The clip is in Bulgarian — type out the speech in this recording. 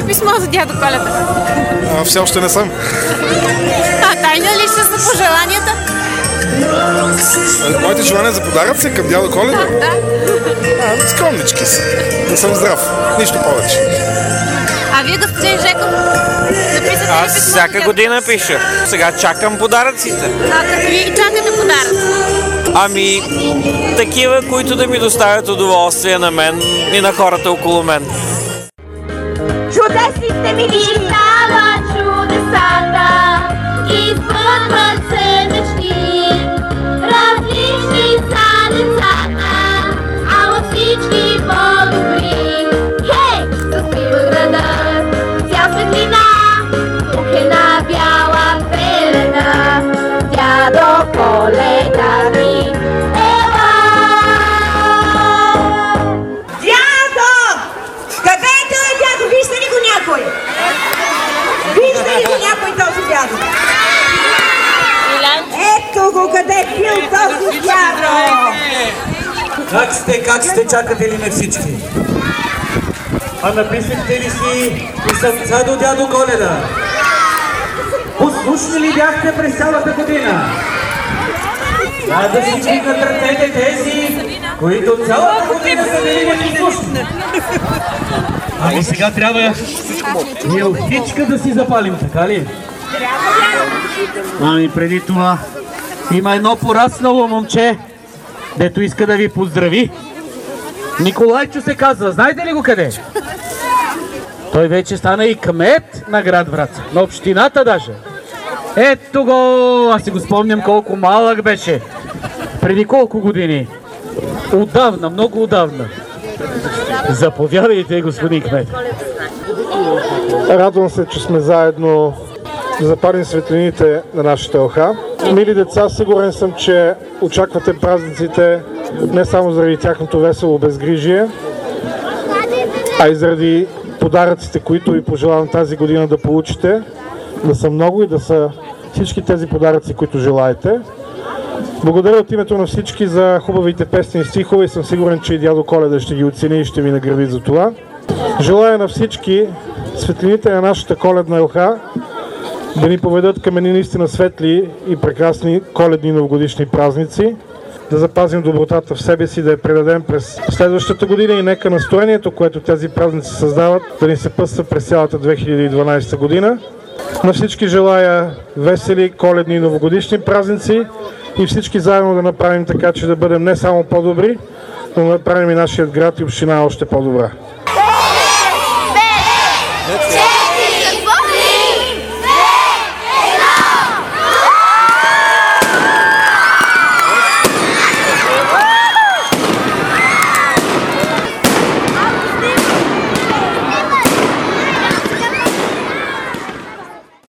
ли писмо за дядо Коледа? Все още не съм. Тайна ли ще са пожеланията? Моите желания за подаръци към дядо Коледа? Да. Скромнички са. Да съм здрав. Нищо повече. А вие, господин Жеков, написате ли Аз писмо всяка за дядо? година пиша. Сега чакам подаръците. Какви чакате подаръци? Ами, такива, които да ми доставят удоволствие на мен и на хората около мен. Чудесните ми става чудесата, изпътват се мечти. Различни са децата, ама всички по-добри. Хей, заспива градът, вся светлина, тук е на бяла пелена. Дядо Коледа ми, ела! Дядо! Къде е този дядо? Вижда ли го някой? Вижда ли го някой този дядо? Ето го къде е бил този дядо! Как сте, чакате ли ме всички? А написахте ли си писъмца до дядо Коледа? Послушни ли бяхте през цялата година? Да си вдигнат ръцете тези, които цялата година са били непослушни. Ами сега трябва елхичка да си запалим, така ли? Ами преди това има едно пораснало момче, дето иска да ви поздрави. Николайчо се казва, знаете ли го къде? Той вече стана и кмет на град Враца, на общината даже. Ето го, аз си го спомням колко малък беше. Преди колко години? Отдавна, много отдавна. Заповядайте, господин кмет. Радвам се, че сме заедно да запалим светлините на нашата елха. Мили деца, сигурен съм, че очаквате празниците не само заради тяхното весело безгрижие, а и заради подаръците, които ви пожелавам тази година да получите, да са много и да са всички тези подаръци, които желаете. Благодаря от името на всички за хубавите песни и стихове и съм сигурен, че и дядо Коледа ще ги оцени и ще ви награди за това. Желая на всички светлините на нашата коледна елха да ни поведат към едни наистина светли и прекрасни коледни и новогодишни празници, да запазим добротата в себе си, да я предадем през следващата година и нека настроението, което тези празници създават, да ни съпътства през цялата 2012 година. На всички желая весели коледни и новогодишни празници и всички заедно да направим така, че да бъдем не само по-добри, но да направим и нашия град и община още по-добра.